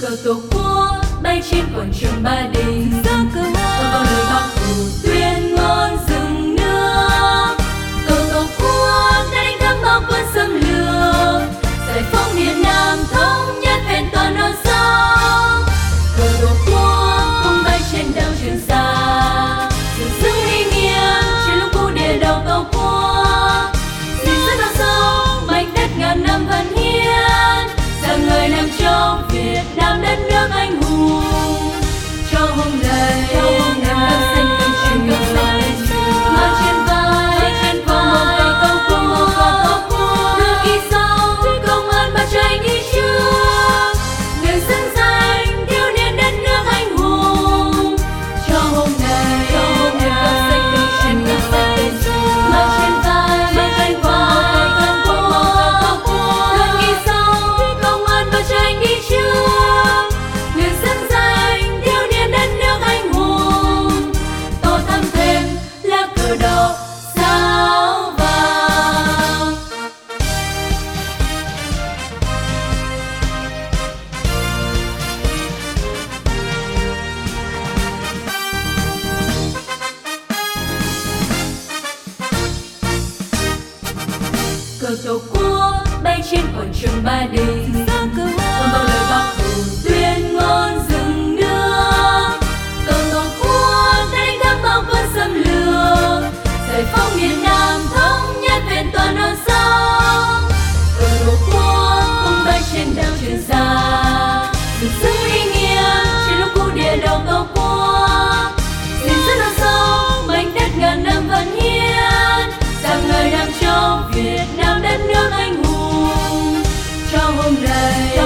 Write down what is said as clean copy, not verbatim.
cờ tổ quốc bay trên quảng trường Ba Đình, cờ hoa vào lời Bác Hồ tuyên ngôn dựng nước. Cờ tổ quốc đã đánh thắng bao quân xâm lược, giải phóng miền Nam thống nhất vẹn toàn non sông. Cờ tổ quốc tung bay trên đảo Trường Sa, dựng giữ uy nghiêm trên lúc cũ địa đầu tổ quốc. Gìn giữ non sông mảnh đất ngàn năm văn hiến, rằng người Nam Châu Việt Nam đất nước anh hùng. Cho hôm nay em đang xanh cánh chim mà trên vai công quốc đưa ghi dấu công ơn và trời đi trước, người xứng danh thiếu niên đất nước anh hùng. Cho hôm nay em đang xanh cánh chim mà trên vai công quốc đưa ghi dấu công ơn và trời đi trước, người xứng danh thiếu niên đất nước anh hùng. Tô thắm thêm lá cờ đỏ sao vàng. Cờ tổ quốc bay trên quảng trường Ba Đình, cờ hoa vào lời Bác Hồ tuyên ngôn dựng nước. Cờ tổ quốc đã đánh thắng bao quân xâm lược, giải phóng miền Nam thống nhất vẹn toàn non sông. Cờ tổ quốc tung bay trên đảo Trường Sa, dựng giữ uy nghiêm trên lúc cũ địa đầu tổ quốc. Gìn giữ non sông mảnh đất ngàn năm văn hiến, rằng người Nam Châu Việt Nam đất nước anh hùng. Cho hôm nay